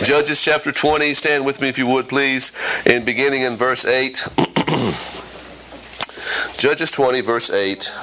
Judges chapter 20. Stand with me if you would, please. Beginning in verse 8. Judges 20, verse 8.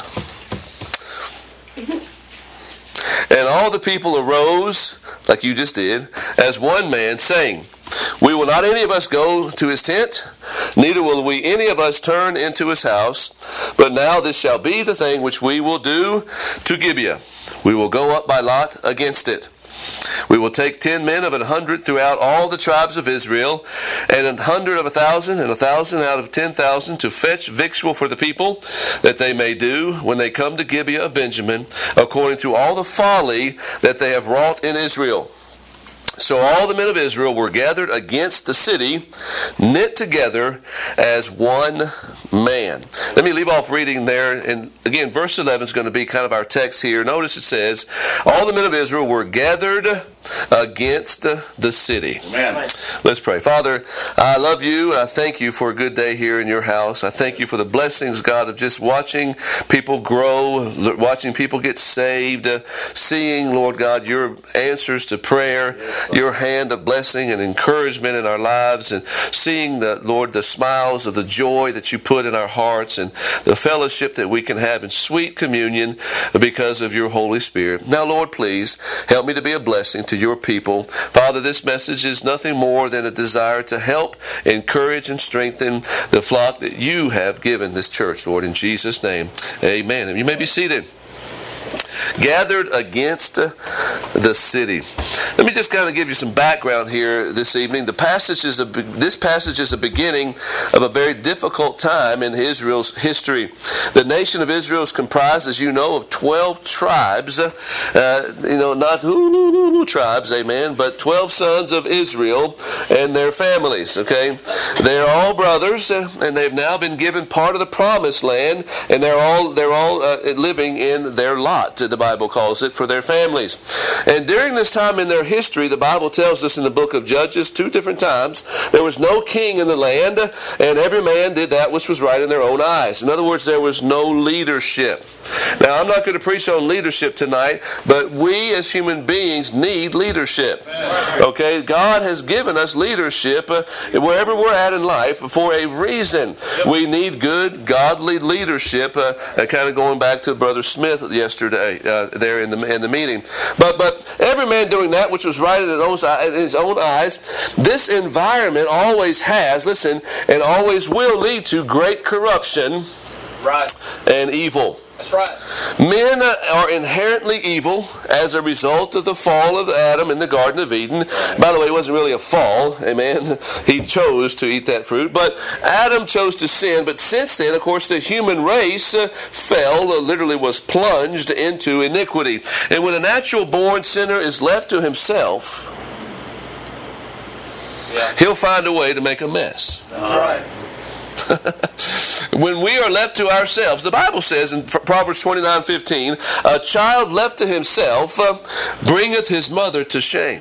And all the people arose, like you just did, as one man, saying, We will not any of us go to his tent, neither will we any of us turn into his house. But now this shall be the thing which we will do to Gibeah. We will go up by lot against it. We will take 10 men of 100 throughout all the tribes of Israel, and 100 of 1,000, and 1,000 out of 10,000, to fetch victual for the people, that they may do, when they come to Gibeah of Benjamin, according to all the folly that they have wrought in Israel. So all the men of Israel were gathered against the city, knit together as one man. Let me leave off reading there. And again, verse 11 is going to be kind of our text here. Notice it says, all the men of Israel were gathered against the city. Amen. Let's pray. Father, I love you. I thank you for a good day here in your house. I thank you for the blessings, God, of just watching people grow, watching people get saved, seeing, Lord God, your answers to prayer, your hand of blessing and encouragement in our lives, and seeing, Lord, the smiles of the joy that you put in our hearts, and the fellowship that we can have in sweet communion because of your Holy Spirit. Now, Lord, please help me to be a blessing to your people. Father, this message is nothing more than a desire to help, encourage, and strengthen the flock that you have given this church, Lord, in Jesus' name. Amen. And you may be seated. Gathered against the city. Let me just kind of give you some background here this evening. This passage is a beginning of a very difficult time in Israel's history. The nation of Israel is comprised, as you know, of 12 tribes. Not tribes, amen, but 12 sons of Israel and their families, okay? They're all brothers, and they've now been given part of the promised land, and they're all living in their lot, the Bible calls it, for their families. And during this time in their history, the Bible tells us in the book of Judges 2 different times, there was no king in the land, and every man did that which was right in their own eyes. In other words, there was no leadership. Now, I'm not going to preach on leadership tonight, but we as human beings need leadership. Okay? God has given us leadership wherever we're at in life for a reason. We need good, godly leadership, kind of going back to Brother Smith yesterday there in the meeting. But every man doing that which was right in his own eyes, this environment always has, listen, and always will lead to great corruption and evil. That's right. Men are inherently evil as a result of the fall of Adam in the Garden of Eden. By the way, it wasn't really a fall, amen. He chose to eat that fruit, but Adam chose to sin. But since then, of course, the human race fell, literally was plunged into iniquity. And when a natural-born sinner is left to himself, he'll find a way to make a mess. That's right. When we are left to ourselves, the Bible says in Proverbs 29:15, a child left to himself bringeth his mother to shame.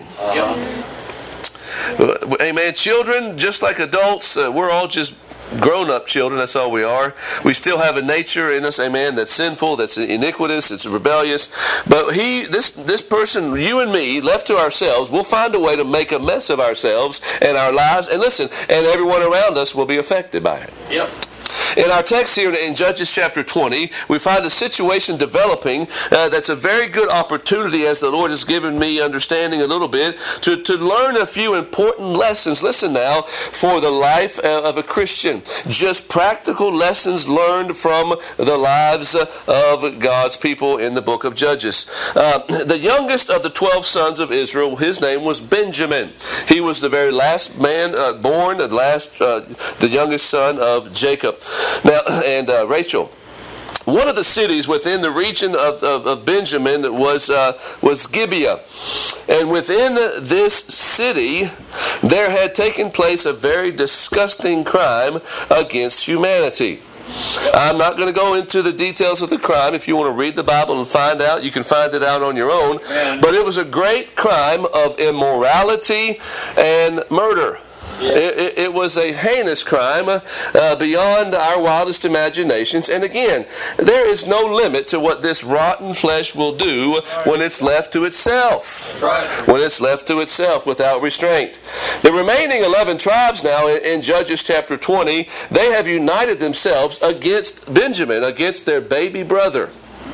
Amen. Children, just like adults, we're all just grown-up children. That's all we are. We still have a nature in us, amen, that's sinful, that's iniquitous, it's rebellious. But this person, you and me, left to ourselves, we'll find a way to make a mess of ourselves and our lives. And listen, and everyone around us will be affected by it. Yep. In our text here in Judges chapter 20, we find a situation developing that's a very good opportunity, as the Lord has given me understanding a little bit, to learn a few important lessons. Listen now, for the life of a Christian. Just practical lessons learned from the lives of God's people in the book of Judges. The youngest of the 12 sons of Israel, his name was Benjamin. He was the very last man born, the youngest son of Jacob. Now, and Rachel. One of the cities within the region of Benjamin was Gibeah. And within this city, there had taken place a very disgusting crime against humanity. I'm not going to go into the details of the crime. If you want to read the Bible and find out, you can find it out on your own. But it was a great crime of immorality and murder. It was a heinous crime beyond our wildest imaginations. And again, there is no limit to what this rotten flesh will do when it's left to itself. When it's left to itself without restraint. The remaining 11 tribes now in Judges chapter 20, they have united themselves against Benjamin, against their baby brother.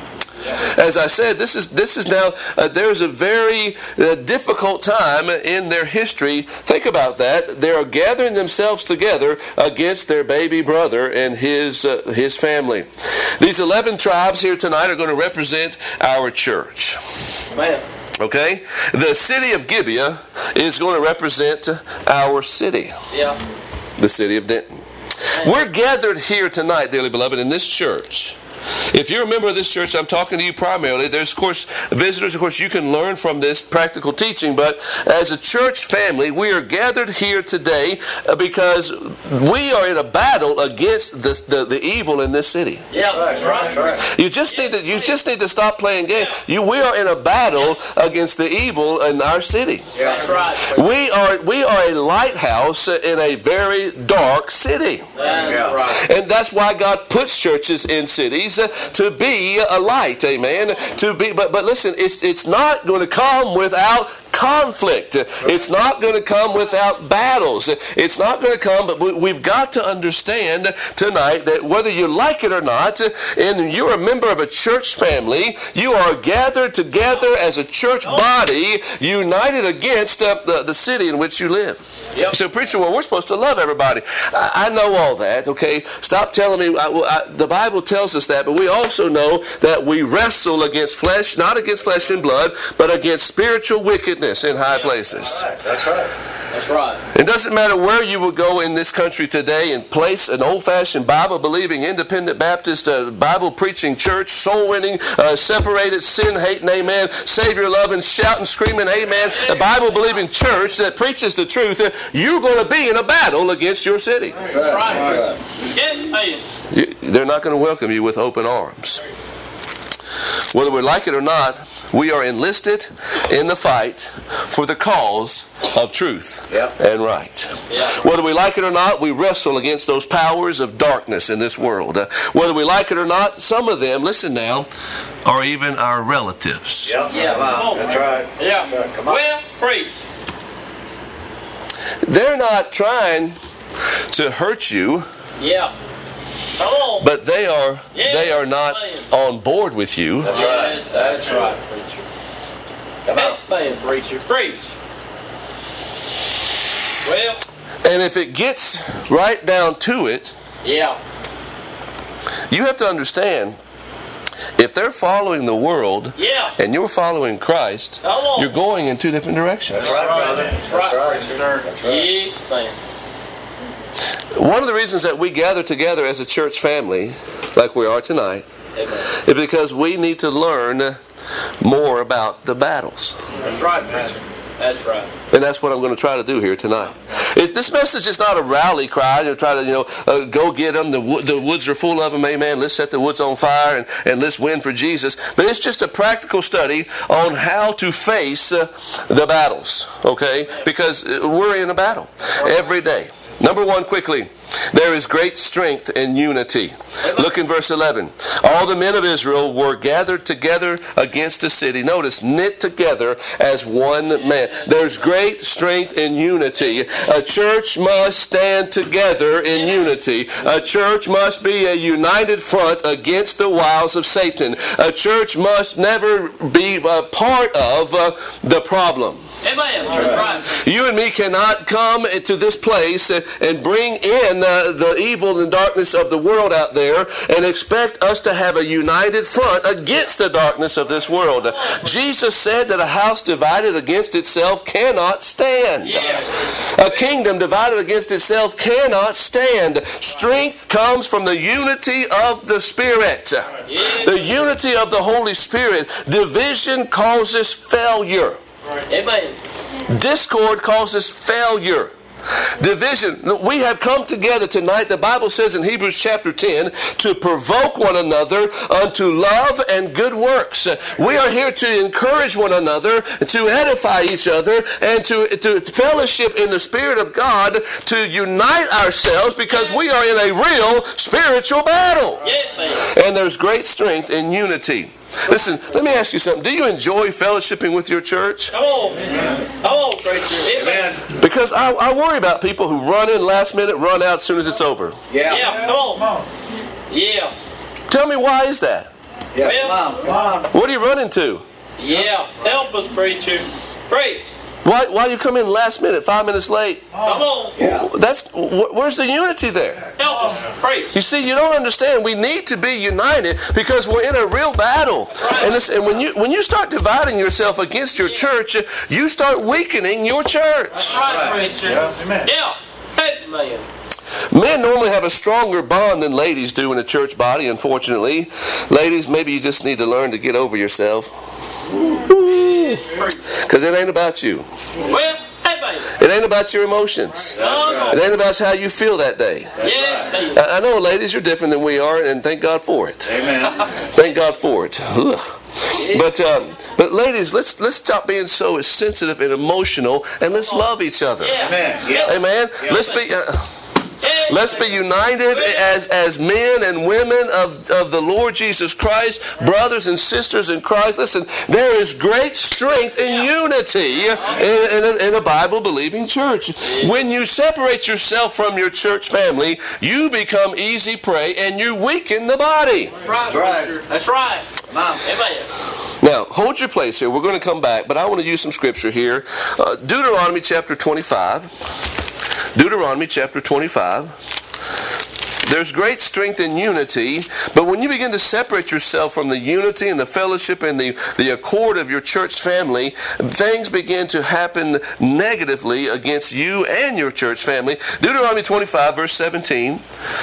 As I said, this is now, there's a very difficult time in their history. Think about that. They are gathering themselves together against their baby brother and his family. These 11 tribes here tonight are going to represent our church. Amen. Okay? The city of Gibeah is going to represent our city. Yeah. The city of Denton. We're gathered here tonight, dearly beloved, in this church. If you're a member of this church, I'm talking to you primarily. There's, of course, visitors. Of course, you can learn from this practical teaching. But as a church family, we are gathered here today because we are in a battle against the evil in this city. Yeah, that's right. You just need to stop playing games. We are in a battle against the evil in our city. That's right. We are a lighthouse in a very dark city. That's right. And that's why God puts churches in cities to be a light, amen. But listen, it's not going to come without conflict. It's not going to come without battles. It's not going to come, but we've got to understand tonight that whether you like it or not, and you're a member of a church family, you are gathered together as a church body, united against the city in which you live. Yep. So, preacher, well, we're supposed to love everybody. I know all that, okay? Stop telling me. The Bible tells us that, but we also know that we wrestle against flesh, not against flesh and blood, but against spiritual wickedness in high places. That's right. That's right. It doesn't matter where you would go in this country today and place an old-fashioned Bible-believing, independent Baptist, Bible-preaching church, soul-winning, separated, sin-hating, amen, Savior-loving, shouting, screaming, amen, a Bible-believing church that preaches the truth. You're going to be in a battle against your city. That's right. They're not going to welcome you with open arms. Whether we like it or not, we are enlisted in the fight for the cause of truth and right. Whether we like it or not, we wrestle against those powers of darkness in this world. Whether we like it or not, some of them, listen now, are even our relatives. Yeah. That's right. Yeah. Come on. Well, preach. They're not trying to hurt you. Yeah. Come on. But they are not on board with you. That's right. That's right, preacher. Come on, preacher. Preach. Well. And if it gets right down to it, yeah, you have to understand, if they're following the world and you're following Christ, you're going in two different directions. That's right, brother. That's right, sir. Yeah. One of the reasons that we gather together as a church family, like we are tonight, is because we need to learn more about the battles. That's right, preacher. That's right. And that's what I'm going to try to do here tonight. This message is not a rally cry to try to, go get them. The woods are full of them, amen. Let's set the woods on fire and let's win for Jesus. But it's just a practical study on how to face the battles, okay? Because we're in a battle every day. Number one, quickly, there is great strength in unity. Look in verse 11. All the men of Israel were gathered together against the city. Notice, knit together as one man. There's great strength in unity. A church must stand together in unity. A church must be a united front against the wiles of Satan. A church must never be a part of the problem. Amen. That's right. You and me cannot come into this place and bring in the evil and darkness of the world out there and expect us to have a united front against the darkness of this world. Jesus said that a house divided against itself cannot stand. A kingdom divided against itself cannot stand. Strength comes from the unity of the Spirit. The unity of the Holy Spirit. Division causes failure. Amen. Discord causes failure. Division. We have come together tonight, the Bible says in Hebrews chapter 10, to provoke one another unto love and good works. We are here to encourage one another, to edify each other, and to fellowship in the Spirit of God, to unite ourselves, because we are in a real spiritual battle. And there's great strength in unity. Listen, let me ask you something. Do you enjoy fellowshipping with your church? Come on. Come on, preacher. Amen. Because I worry about people who run in last minute, run out as soon as it's over. Yeah, come on. Yeah. Tell me, why is that? Yeah, Well, come on. What are you running to? Yeah. Help us, preacher. Preach. Why you come in last minute, 5 minutes late? Come on. Yeah. Where's the unity there? Help us. Preach. You see, you don't understand. We need to be united because we're in a real battle. And when you start dividing yourself against your church, you start weakening your church. That's right, preacher. Amen. Yeah. Hey, man. Men normally have a stronger bond than ladies do in a church body, unfortunately. Ladies, maybe you just need to learn to get over yourself. Because it ain't about you. Well, hey, man. It ain't about your emotions. It ain't about how you feel that day. Yeah. I know, ladies, you're different than we are, and thank God for it. Amen. Thank God for it. Ugh. But ladies, let's stop being so sensitive and emotional, and let's love each other. Yeah. Amen. Yeah. Amen. Let's be united as men and women of the Lord Jesus Christ, brothers and sisters in Christ. Listen, there is great strength in unity in a Bible-believing church. When you separate yourself from your church family, you become easy prey and you weaken the body. That's right. That's right. Preacher. That's right. Mom. Amen. Now, hold your place here. We're going to come back, but I want to use some scripture here. Deuteronomy chapter 25. Deuteronomy chapter 25. There's great strength in unity, but when you begin to separate yourself from the unity and the fellowship and the accord of your church family, things begin to happen negatively against you and your church family. Deuteronomy 25, verse 17.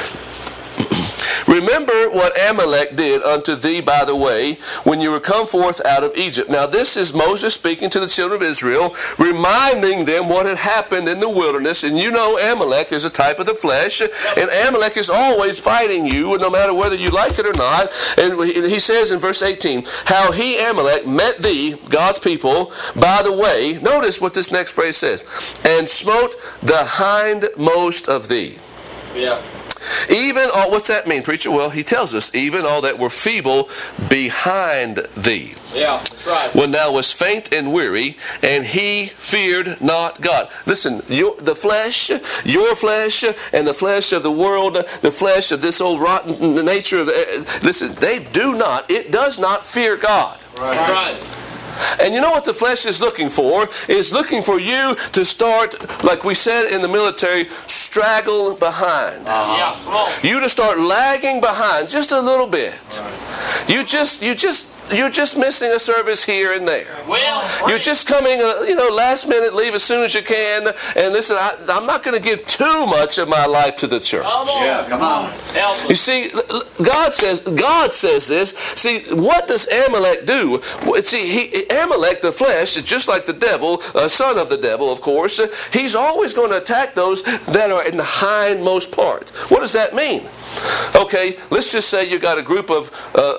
Remember what Amalek did unto thee by the way, when you were come forth out of Egypt. Now this is Moses speaking to the children of Israel, reminding them what had happened in the wilderness. And you know Amalek is a type of the flesh, and Amalek is always fighting you, no matter whether you like it or not. And he says in verse 18, how he, Amalek, met thee, God's people, by the way. Notice what this next phrase says. And smote the hindmost of thee. Yeah. Even all, what's that mean, preacher? Well, he tells us, even all that were feeble behind thee. Yeah, that's right. When thou wast faint and weary, and he feared not God. Listen, the flesh, your flesh, and the flesh of the world, the flesh of this old rotten nature of, listen, it does not fear God. Right. That's right. And you know what the flesh is looking for? It's looking for you to start, like we said in the military, straggle behind. Yeah, come on. You to start lagging behind just a little bit. You're just missing a service here and there. Well, You're just coming, last minute, leave as soon as you can. And listen, I'm not going to give too much of my life to the church. come on. Yeah, come on. Help You us. see, God says this. See, what does Amalek do? See, Amalek, the flesh, is just like the devil, son of the devil, of course. He's always going to attack those that are in the hindmost part. What does that mean? Okay, let's just say you've got a group of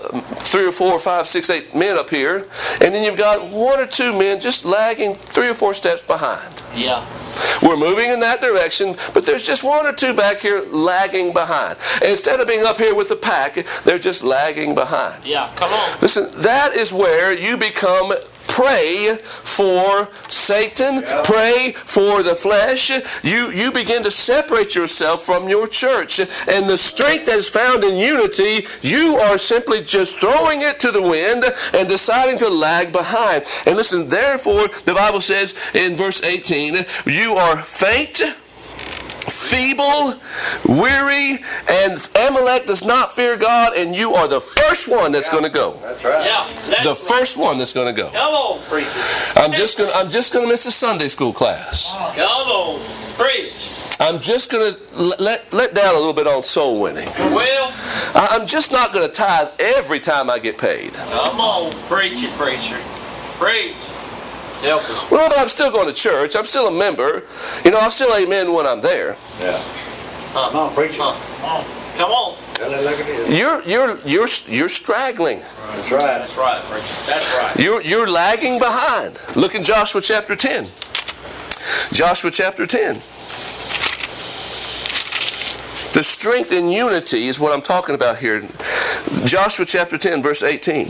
3 or 4 or 5, 6, 8 men up here, and then you've got 1 or 2 men just lagging 3 or 4 steps behind. Yeah. We're moving in that direction, but there's just 1 or 2 back here lagging behind. And instead of being up here with the pack, they're just lagging behind. Yeah, come on. Listen, that is where you become prey for Satan, prey for the flesh. You begin to separate yourself from your church. And the strength that is found in unity, you are simply just throwing it to the wind and deciding to lag behind. And listen, therefore, the Bible says in verse 18, you are faint, feeble, weary, and Amalek does not fear God, and you are the first one that's going to go. That's right. Yeah. That's The first one that's going to go. Come on, preacher. I'm just going to miss a Sunday school class. Come on. Preach. I'm just going to let down a little bit on soul winning. Well, I'm just not going to tithe every time I get paid. come on. Preach it, preacher. Preach. Help us. Well, but I'm still going to church. I'm still a member. I'll still amen when I'm there. Yeah. Come on, preacher. Come on. Look at this. You're straggling. That's right. That's right, preacher. That's right. You're lagging behind. Look in Joshua chapter 10. Joshua chapter 10. The strength in unity is what I'm talking about here. Joshua chapter 10, verse 18.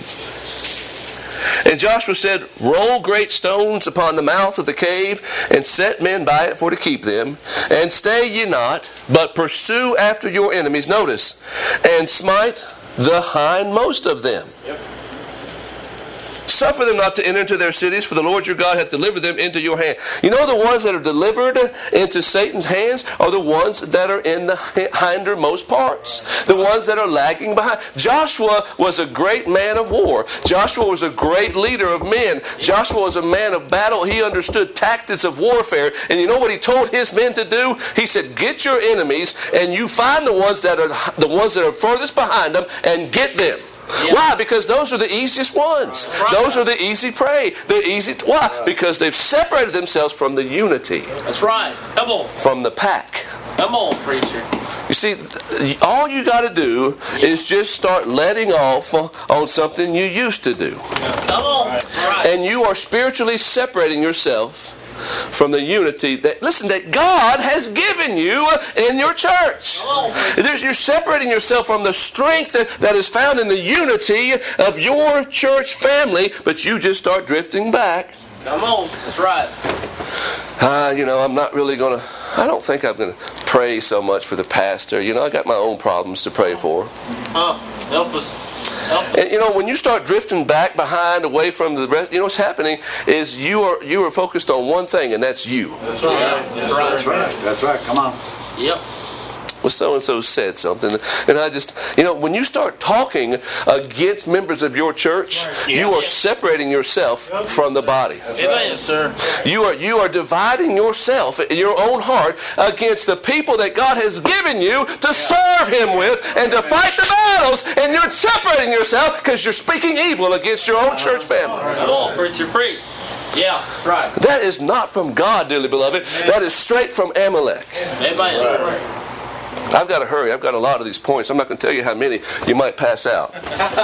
And Joshua said, roll great stones upon the mouth of the cave, and set men by it for to keep them. And stay ye not, but pursue after your enemies. Notice, and smite the hindmost of them. Yep. Suffer them not to enter into their cities, for the Lord your God hath delivered them into your hand. The ones that are delivered into Satan's hands are the ones that are in the hindermost parts. The ones that are lagging behind. Joshua was a great man of war. Joshua was a great leader of men. Joshua was a man of battle. He understood tactics of warfare. And you know what he told his men to do? He said, get your enemies and you find the ones that are furthest behind them and get them. Yeah. Why? Because those are the easiest ones. Those are the easy prey. Why? Because they've separated themselves from the unity. That's right. Come on. From the pack. Come on, preacher. You see, all you got to do is just start letting off on something you used to do. Come on. Right. And you are spiritually separating yourself from the unity that God has given you in your church. You're separating yourself from the strength that is found in the unity of your church family, but you just start drifting back. Come on, that's right. I'm not really going to, I don't think I'm going to pray so much for the pastor. I got my own problems to pray for. Help us. And when you start drifting back behind, away from the rest, what's happening is you are focused on one thing, and that's you. That's right. That's right. That's right. Come on. Yep. Well, so-and-so said something. And I just, when you start talking against members of your church, you are separating yourself from the body. Amen, sir. You are dividing yourself in your own heart against the people that God has given you to serve Him with and to fight the battles, and you're separating yourself because you're speaking evil against your own church family. Come on, preacher, preach. Yeah, that's right. That is not from God, dearly beloved. That is straight from Amalek. Amen. I've got to hurry. I've got a lot of these points. I'm not going to tell you how many. You might pass out.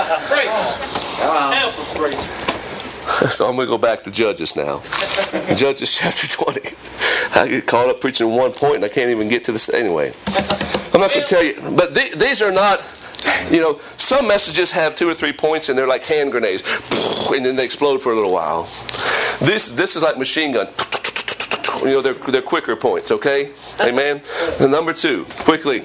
So I'm going to go back to Judges now. Judges chapter 20. I get caught up preaching one point and I can't even get to this. Anyway, I'm not going to tell you. But these are not, some messages have 2 or 3 points and they're like hand grenades. And then they explode for a little while. This is like machine gun. They're quicker points, okay? Amen? And number 2, quickly.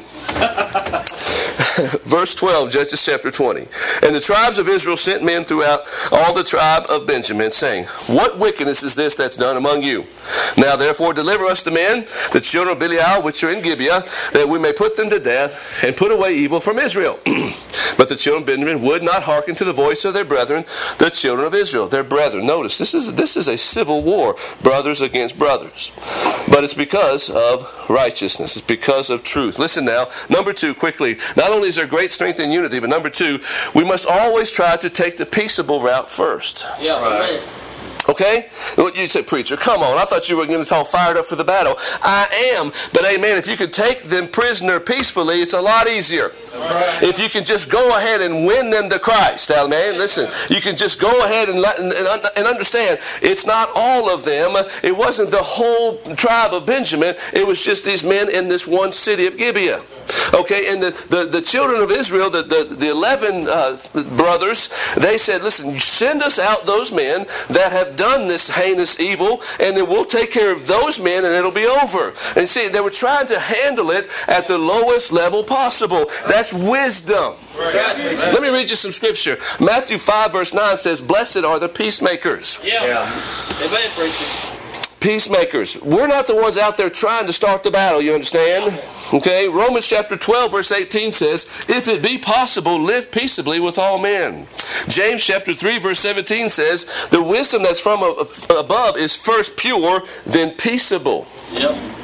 Verse 12, Judges chapter 20. And the tribes of Israel sent men throughout all the tribe of Benjamin, saying, what wickedness is this that's done among you? Now therefore deliver us the men, the children of Belial, which are in Gibeah, that we may put them to death, and put away evil from Israel. But the children of Benjamin would not hearken to the voice of their brethren, the children of Israel, their brethren. Notice, this is a civil war, brothers against brothers. But it's because of righteousness. It's because of truth. Listen now, number 2, quickly. Not only is there great strength in unity, but number 2, we must always try to take the peaceable route first. Yeah, right. Okay? You say, preacher, come on. I thought you were getting us all fired up for the battle. I am. But amen, if you could take them prisoner peacefully, it's a lot easier. Right. If you can just go ahead and win them to Christ. Amen. Listen, you can just go ahead and understand, it's not all of them. It wasn't the whole tribe of Benjamin. It was just these men in this one city of Gibeah. Okay, and the children of Israel, the 11 brothers, they said, listen, send us out those men that have done this heinous evil, and then we'll take care of those men and it'll be over. And see, they were trying to handle it at the lowest level possible. That's wisdom. Let me read you some scripture. Matthew 5 verse 9 says, blessed are the peacemakers. Yeah. Amen, preacher. Peacemakers. We're not the ones out there trying to start the battle, you understand? Okay, Romans chapter 12 verse 18 says, if it be possible, live peaceably with all men. James chapter 3 verse 17 says, the wisdom that's from above is first pure, then peaceable. Yep.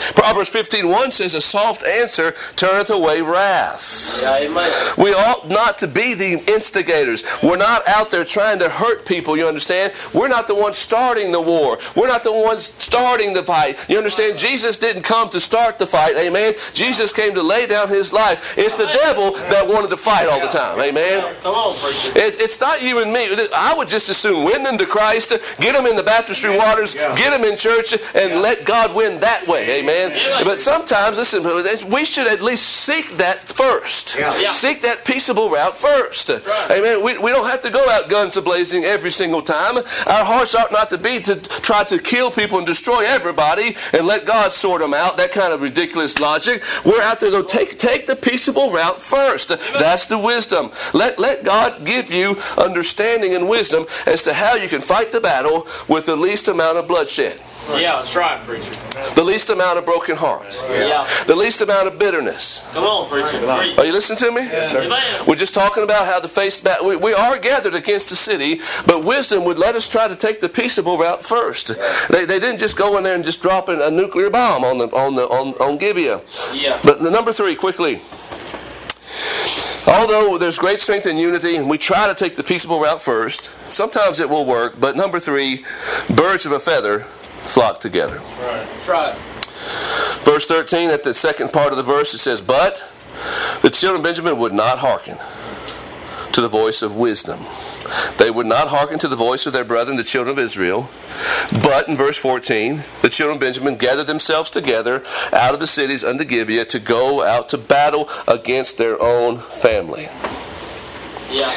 Proverbs 15:1 says, a soft answer turneth away wrath. Yeah, amen. We ought not to be the instigators. We're not out there trying to hurt people, you understand? We're not the ones starting the war. We're not the ones starting the fight. You understand? Jesus didn't come to start the fight, amen? Jesus came to lay down his life. It's the devil that wanted to fight all the time, amen? Come on, preacher. It's not you and me. I would just as soon win them to Christ, get them in the baptistry waters, get them in church, and let God win that way, amen? But sometimes, listen, we should at least seek that first. Seek that peaceable route first. Amen. We don't have to go out guns a-blazing every single time. Our hearts ought not to be to try to kill people and destroy everybody and let God sort them out. That kind of ridiculous logic. We're out there to take the peaceable route first. That's the wisdom. Let God give you understanding and wisdom as to how you can fight the battle with the least amount of bloodshed. Yeah, that's right, preacher. The least amount of broken hearts. Yeah. The least amount of bitterness. Come on, preacher. Are you listening to me? Yes, sir. Amen. We're just talking about how to face that. We are gathered against the city, but wisdom would let us try to take the peaceable route first. They didn't just go in there and just drop a nuclear bomb on Gibeah. Yeah. But the number 3, quickly. Although there's great strength in unity, and we try to take the peaceable route first, sometimes it will work. But number 3, birds of a feather flock together. That's right. Verse 13, at the second part of the verse, it says, but the children of Benjamin would not hearken to the voice of wisdom. They would not hearken to the voice of their brethren, the children of Israel. But, in verse 14, the children of Benjamin gathered themselves together out of the cities unto Gibeah to go out to battle against their own family. Yeah.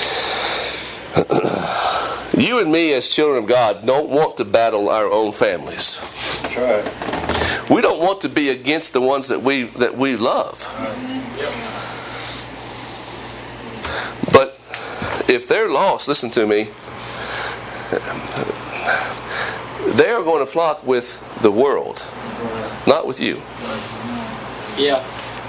You and me as children of God don't want to battle our own families. That's right. We don't want to be against the ones that we love. But if they're lost, listen to me, they are going to flock with the world, not with you. Yeah.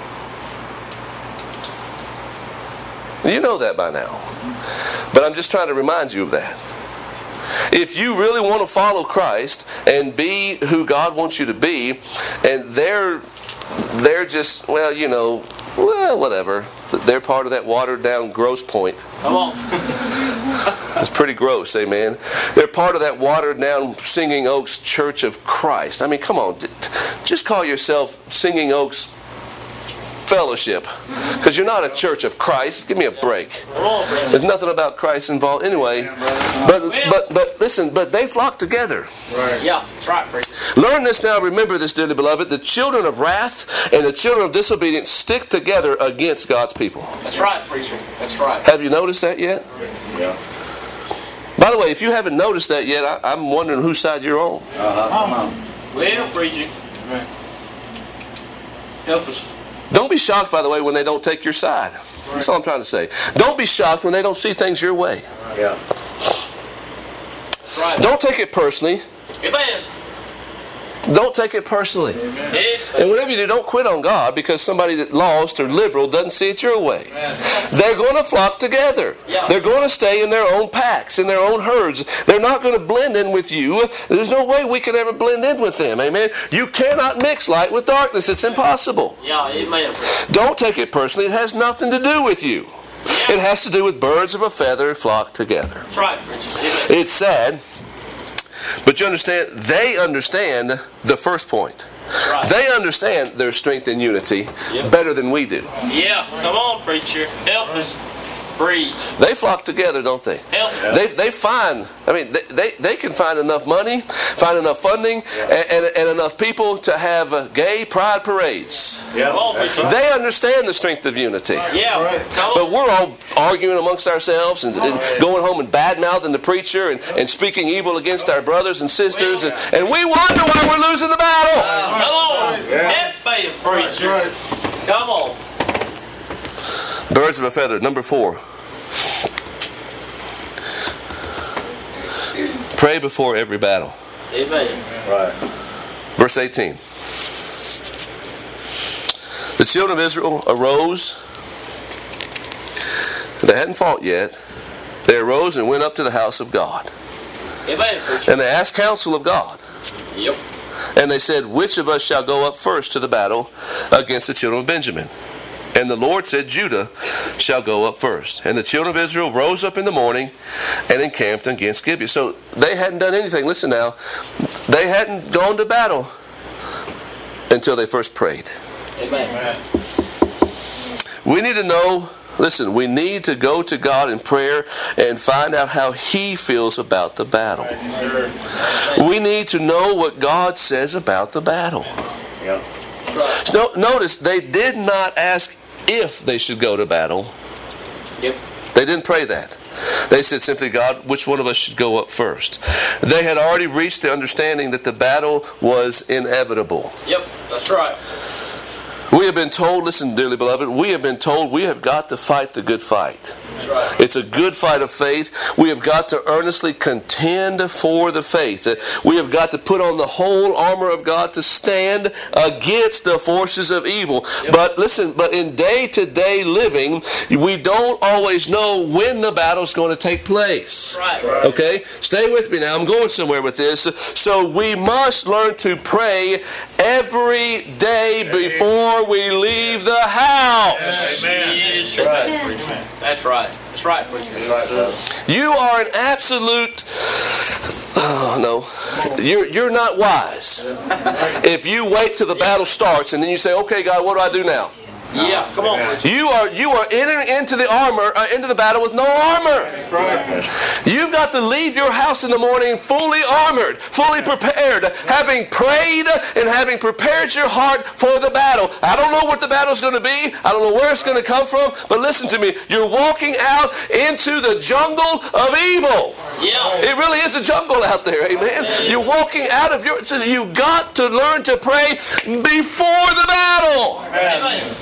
You know that by now. But I'm just trying to remind you of that. If you really want to follow Christ and be who God wants you to be, and they're just, whatever. They're part of that watered down gross point. Come on. It's pretty gross, amen. They're part of that watered down Singing Oaks Church of Christ. I mean, come on. Just call yourself Singing Oaks Fellowship, because you're not a church of Christ. Give me a break. There's nothing about Christ involved anyway. But listen, but they flock together. Right. Yeah, that's right, preacher. Learn this now, remember this, dearly beloved. The children of wrath and the children of disobedience stick together against God's people. That's right, preacher. That's right. Have you noticed that yet? Yeah. By the way, if you haven't noticed that yet, I'm wondering whose side you're on. Well, preacher. Help us. Don't be shocked, by the way, when they don't take your side. That's all I'm trying to say. Don't be shocked when they don't see things your way. Yeah. Right. Don't take it personally. Amen. Don't take it personally. Amen. And whatever you do, don't quit on God because somebody that lost or liberal doesn't see it your way. They're going to flock together. Yeah. They're going to stay in their own packs, in their own herds. They're not going to blend in with you. There's no way we can ever blend in with them. Amen. You cannot mix light with darkness. It's impossible. Yeah, amen. Don't take it personally. It has nothing to do with you. Yeah. It has to do with birds of a feather flock together. That's right, preacher. Amen. It's sad. But you understand, they understand the first point. Right. They understand their strength and unity better than we do. Yeah, come on, preacher. Help us. Preach. They flock together, don't they? Help us. They find, they can find enough money, find enough funding, and enough people to have gay pride parades. Yeah. Come on, preacher. They understand the strength of unity. Yeah, come But on. we're all arguing amongst ourselves and going home and bad-mouthing the preacher and speaking evil against our brothers and sisters. And we wonder why we're losing the battle. Come on. Help me, preacher. Come on. Birds of a feather. Number 4. Pray before every battle. Amen. Right. Verse 18. The children of Israel arose. They hadn't fought yet. They arose and went up to the house of God. Amen, preacher. And they asked counsel of God. Yep. And they said, which of us shall go up first to the battle against the children of Benjamin? And the Lord said, Judah shall go up first. And the children of Israel rose up in the morning and encamped against Gibeah. So they hadn't done anything. Listen now. They hadn't gone to battle until they first prayed. Amen. We need to know, listen, we need to go to God in prayer and find out how He feels about the battle. We need to know what God says about the battle. Yeah. So notice, they did not ask if they should go to battle. Yep. They didn't pray that. They said simply, God, which one of us should go up first? They had already reached the understanding that the battle was inevitable. Yep, that's right. We have been told, listen, dearly beloved, we have been told we have got to fight the good fight. That's right. It's a good fight of faith. We have got to earnestly contend for the faith. We have got to put on the whole armor of God to stand against the forces of evil. Yep. But listen, but in day-to-day living, we don't always know when the battle's going to take place. Right. Okay? Stay with me now. I'm going somewhere with this. So we must learn to pray every day before we leave the house. Amen. Yes, That's right. amen. That's right. That's right, preacher. That's right. You are an absolute... Oh, no. You're not wise. If you wait till the battle starts and then you say, okay, God, what do I do now? Yeah, come on, preacher. You are entering into the armor, into the battle with no armor. That's right. You've got to leave your house in the morning fully armored, fully prepared, having prayed and having prepared your heart for the battle. I don't know what the battle's going to be. I don't know where it's going to come from. But listen to me. You're walking out into the jungle of evil. Yeah. It really is a jungle out there, amen. You're walking out of your... It says you've got to learn to pray before the battle. Amen.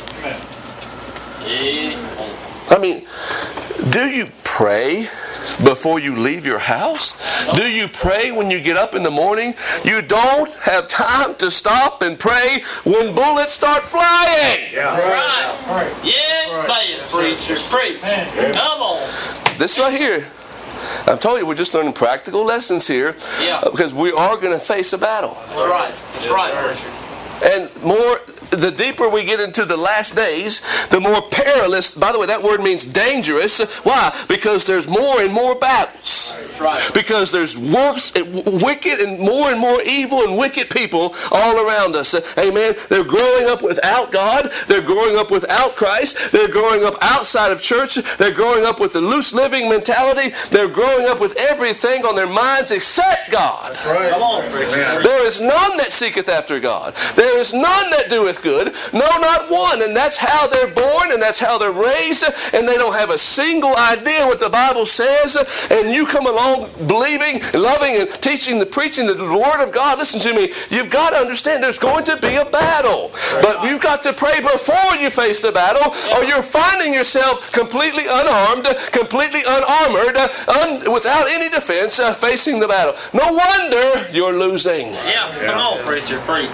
Yeah. I mean, do you pray before you leave your house? Do you pray when you get up in the morning? You don't have time to stop and pray when bullets start flying. Yeah. That's right. Yeah, man, preacher, preach. Come on. This right here, I'm telling you, we're just learning practical lessons here. Yeah. Because we are going to face a battle. That's right. That's right, preacher. And the deeper we get into the last days, the more perilous. By the way, that word means dangerous. Why? Because there's more and more battles. That's right. Because there's wicked and more evil and wicked people all around us. Amen. They're growing up without God. They're growing up without Christ. They're growing up outside of church. They're growing up with the loose living mentality. They're growing up with everything on their minds except God. Right. Come on, preacher. There is none that seeketh after God. There is none that doeth good. No, not one. And that's how they're born and that's how they're raised. And they don't have a single idea what the Bible says. And you come along believing, loving, and teaching, preaching the Word of God. Listen to me. You've got to understand there's going to be a battle. But you've got to pray before you face the battle, or you're finding yourself completely unarmed, completely unarmored, without any defense, facing the battle. No wonder you're losing. Yeah, come on, preacher, preach.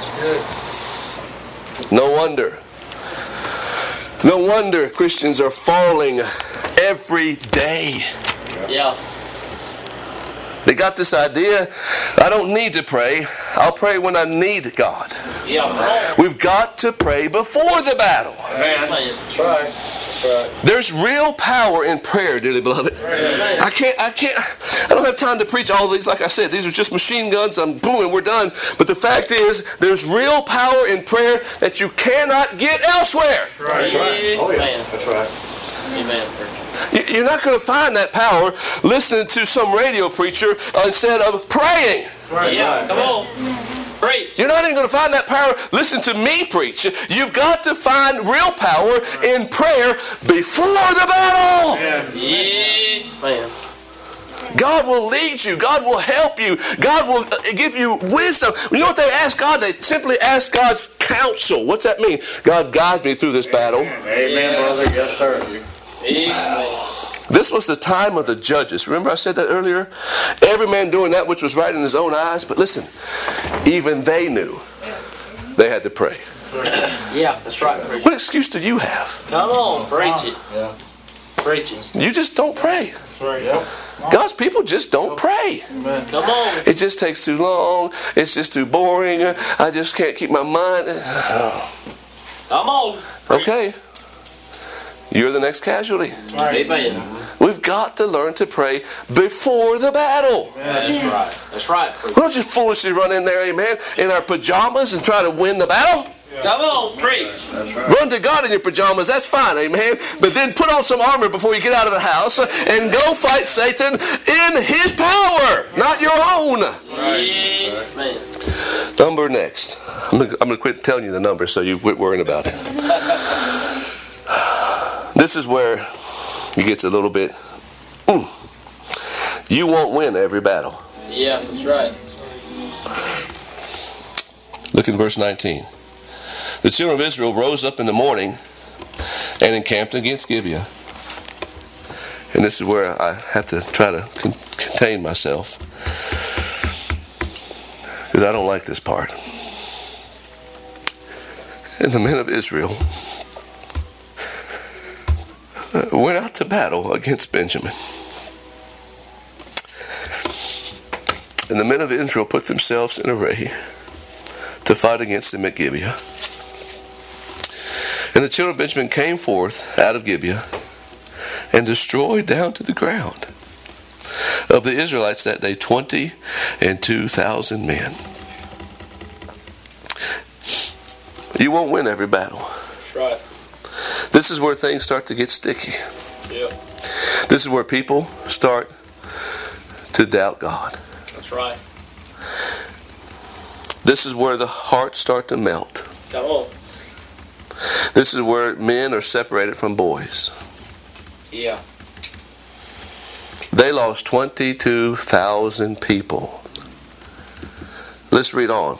No wonder. No wonder Christians are falling every day. Yeah. They got this idea, I don't need to pray. I'll pray when I need God. Yeah, come on. We've got to pray before the battle. Amen. That's right. That's right. There's real power in prayer, dearly beloved. I don't have time to preach all these. Like I said, these are just machine guns. Boom, and we're done. But the fact is, there's real power in prayer that you cannot get elsewhere. That's right. That's right. Oh, yeah. Amen. That's right. Amen, preacher. You're not going to find that power listening to some radio preacher instead of praying. Right. Yeah, come on. Preach. You're not even going to find that power listening to me preach. You've got to find real power in prayer before the battle. Yeah, man. God will lead you. God will help you. God will give you wisdom. You know what they ask God? They simply ask God's counsel. What's that mean? God, guide me through this battle. Amen, brother. Yes, sir. Amen. This was the time of the judges. Remember I said that earlier? Every man doing that which was right in his own eyes. But listen, even they knew they had to pray. Yeah, that's right, preacher. What excuse do you have? Come on, preach it. Yeah. Preaching. You just don't pray. That's right. Yep. God's people just don't pray. Come on. It just takes too long. It's just too boring. I just can't keep my mind. Come on. Okay. You're the next casualty. Amen. We've got to learn to pray before the battle. That's right. That's right. We don't just foolishly run in there, amen, in our pajamas and try to win the battle. Come on, preach. That's right. Run to God in your pajamas, that's fine, amen. But then put on some armor before you get out of the house and go fight Satan in his power, not your own. Amen. Number next. I'm going to quit telling you the number so you quit worrying about it. This is where it gets a little bit, you won't win every battle. Yeah, that's right. Look in verse 19. The children of Israel rose up in the morning and encamped against Gibeah. And this is where I have to try to contain myself, because I don't like this part. And the men of Israel went out to battle against Benjamin. And the men of Israel put themselves in array to fight against them at Gibeah. And the children of Benjamin came forth out of Gibeah and destroyed down to the ground of the Israelites that day 22,000 men. You won't win every battle. That's right. This is where things start to get sticky. Yep. This is where people start to doubt God. That's right. This is where the hearts start to melt. Come on. This is where men are separated from boys. Yeah. They lost 22,000 people. Let's read on.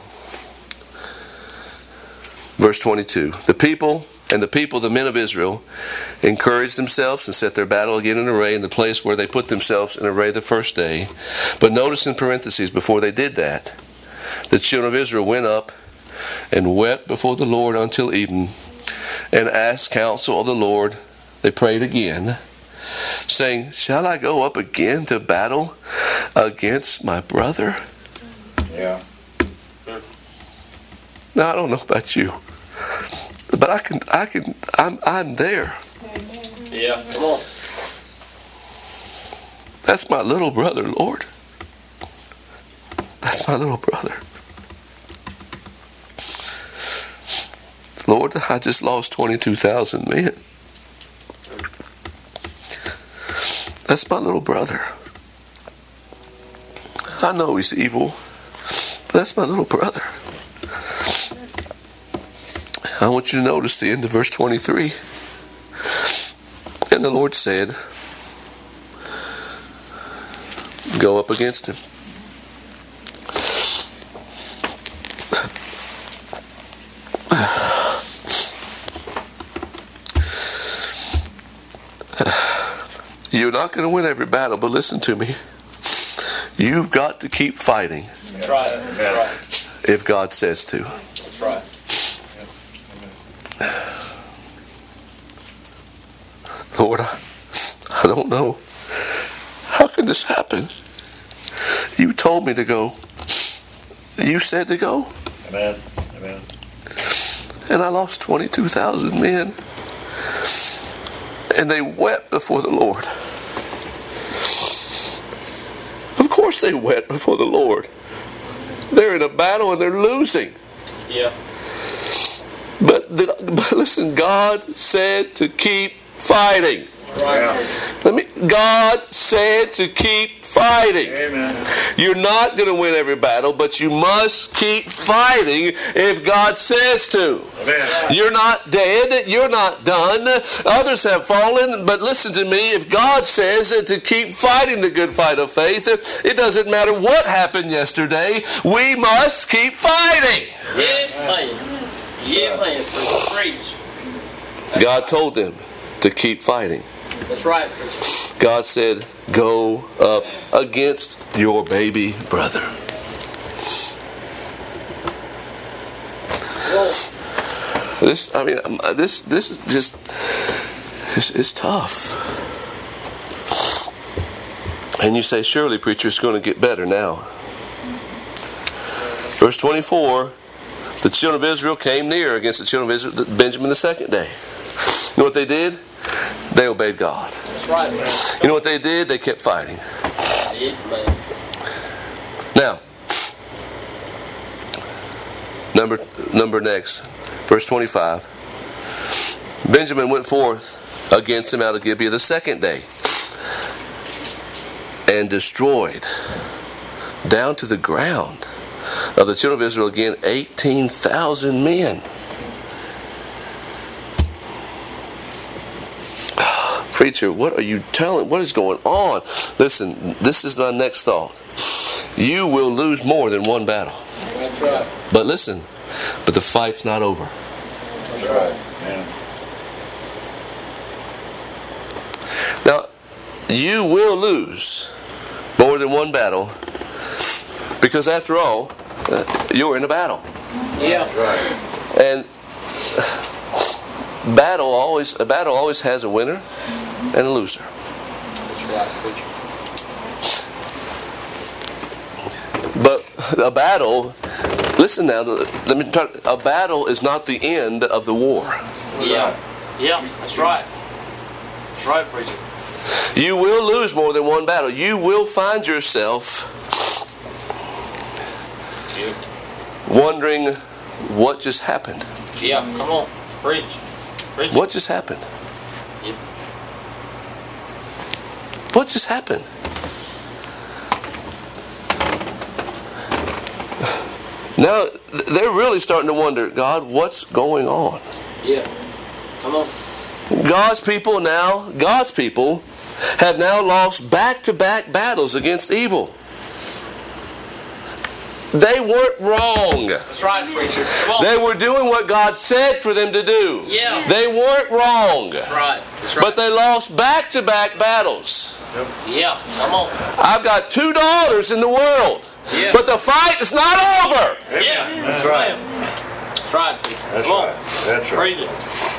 Verse 22. The men of Israel, encouraged themselves and set their battle again in array in the place where they put themselves in array the first day. But notice in parentheses, before they did that, the children of Israel went up and wept before the Lord until evening and asked counsel of the Lord. They prayed again, saying, shall I go up again to battle against my brother? Yeah. Now, I don't know about you, but I'm there. Yeah. Come on. That's my little brother, Lord. That's my little brother. Lord, I just lost 22,000 men. That's my little brother. I know he's evil, but that's my little brother. I want you to notice the end of verse 23. And the Lord said, go up against him. You're not going to win every battle, but listen to me. You've got to keep fighting. That's right. That's right. If God says to. That's right. Lord, I don't know. How can this happen? You told me to go. You said to go. Amen. Amen. And I lost 22,000 men. And they wept before the Lord. Of course they wept before the Lord. They're in a battle and they're losing. Yeah. But listen, God said to keep fighting. Right. God said to keep fighting. Amen. You're not going to win every battle, but you must keep fighting if God says to. Amen. You're not dead. You're not done. Others have fallen, but listen to me. If God says to keep fighting the good fight of faith, it doesn't matter what happened yesterday. We must keep fighting. Yes, man. Yeah, man. Preach. God told them to keep fighting. That's right. God said, go up against your baby brother. This is just, it's tough. And you say, surely, preacher, it's going to get better now. Verse 24, the children of Israel came near against the children of Israel, Benjamin the second day. You know what they did? They obeyed God. That's right, man. You know what they did? They kept fighting. Yeah, man. Now, number next, verse 25. Benjamin went forth against him out of Gibeah the second day, and destroyed down to the ground of the children of Israel again 18,000 men. Preacher, what are you telling? What is going on? Listen, this is my next thought. You will lose more than one battle. That's right. But listen, but the fight's not over. That's right. Yeah. Now, you will lose more than one battle, because after all, you're in a battle. Yeah. Right. And a battle always has a winner and a loser. That's right, preacher. But a battle, listen now, let me talk. A battle is not the end of the war. Yeah. Yeah, that's right. That's right, preacher. You will lose more than one battle. You will find yourself wondering what just happened. Yeah, come on. Preach. Preach. What just happened? Yep. What just happened? Now, they're really starting to wonder, God, what's going on? Yeah. Come on. God's people have now lost back-to-back battles against evil. They weren't wrong. That's right, preacher. Come on. They were doing what God said for them to do. Yeah. They weren't wrong. That's right. That's right. But they lost back-to-back battles. Yeah, come on. I've got 2 daughters in the world. Yeah. But the fight is not over. Yeah. That's right. That's right, preacher. That's Come on. right. That's right. Preach it.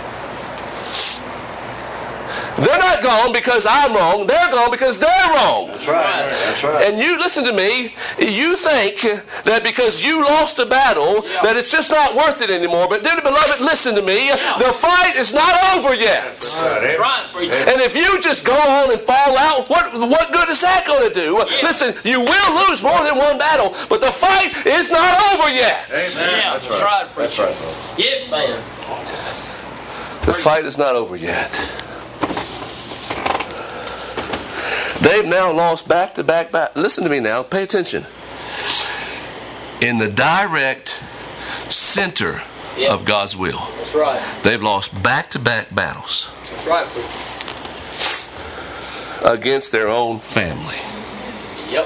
They're not gone because I'm wrong. They're gone because they're wrong. That's right. That's right. And you, listen to me, you think that because you lost a battle, that it's just not worth it anymore. But dearly beloved, listen to me. The fight is not over yet. That's right, preacher. And if you just go on and fall out, what good is that going to do? Listen, you will lose more than one battle, but the fight is not over yet. Yeah, that's right, preacher. That's right. Yeah, man. The fight is not over yet. They've now lost back-to-back battles. Listen to me now. Pay attention. In the direct center of God's will. That's right. They've lost back-to-back battles That's right, preacher. against their own family. Yep.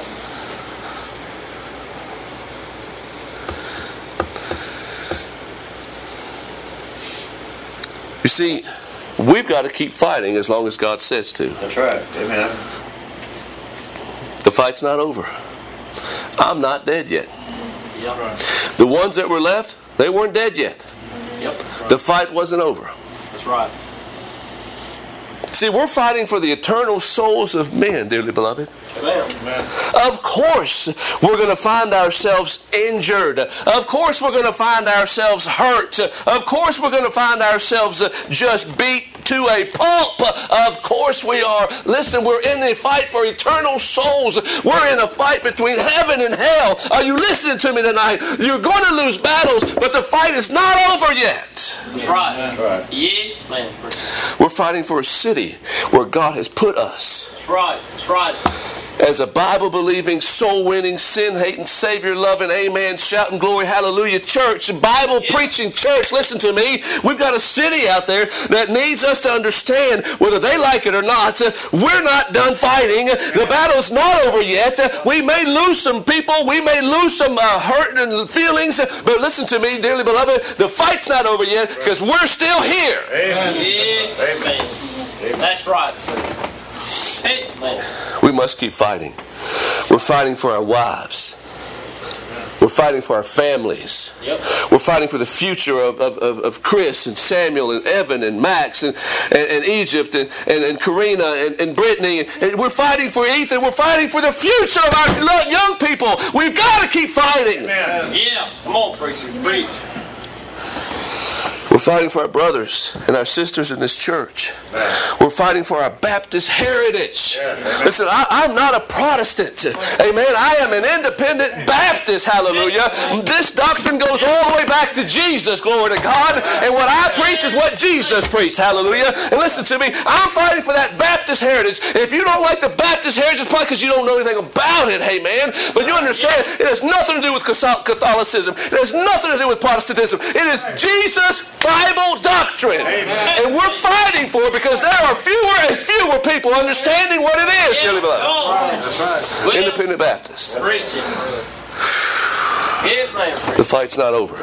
You see, we've got to keep fighting as long as God says to. That's right. Amen. The fight's not over. I'm not dead yet. Yep. The ones that were left, they weren't dead yet. Yep. The fight wasn't over. That's right. See, we're fighting for the eternal souls of men, dearly beloved. Amen. Of course, we're going to find ourselves injured. Of course, we're going to find ourselves hurt. Of course, we're going to find ourselves just beat to a pulp. Of course we are. Listen, we're in a fight for eternal souls. We're in a fight between heaven and hell. Are you listening to me tonight? You're going to lose battles, but the fight is not over yet. That's right. That's right. Yeah, man. We're fighting for a city where God has put us. That's right. That's right. As a Bible-believing, soul-winning, sin-hating, Savior-loving, amen, shouting glory, hallelujah church, Bible-preaching church, listen to me. We've got a city out there that needs us to understand, whether they like it or not, we're not done fighting. The battle's not over yet. We may lose some people. We may lose some hurt and feelings. But listen to me, dearly beloved, the fight's not over yet because we're still here. Amen. Yeah, man. That's right. Amen. We must keep fighting. We're fighting for our wives. We're fighting for our families. Yep. We're fighting for the future of Chris and Samuel and Evan and Max and Egypt and Karina and Brittany. And we're fighting for Ethan. We're fighting for the future of our young people. We've got to keep fighting. Amen. Yeah. Come on, preacher. Preach. We're fighting for our brothers and our sisters in this church. We're fighting for our Baptist heritage. Listen, I'm not a Protestant. Amen. I am an independent Baptist. Hallelujah. This doctrine goes all the way back to Jesus. Glory to God. And what I preach is what Jesus preached. Hallelujah. And listen to me. I'm fighting for that Baptist heritage. If you don't like the Baptist heritage, it's probably because you don't know anything about it. Amen. But you understand, it has nothing to do with Catholicism. It has nothing to do with Protestantism. It is Jesus' Bible doctrine. And we're fighting for it because there are fewer and fewer people understanding what it is, dearly beloved. That's right. Well, Independent Baptists. preach it. Yes, ma'am. The fight's not over.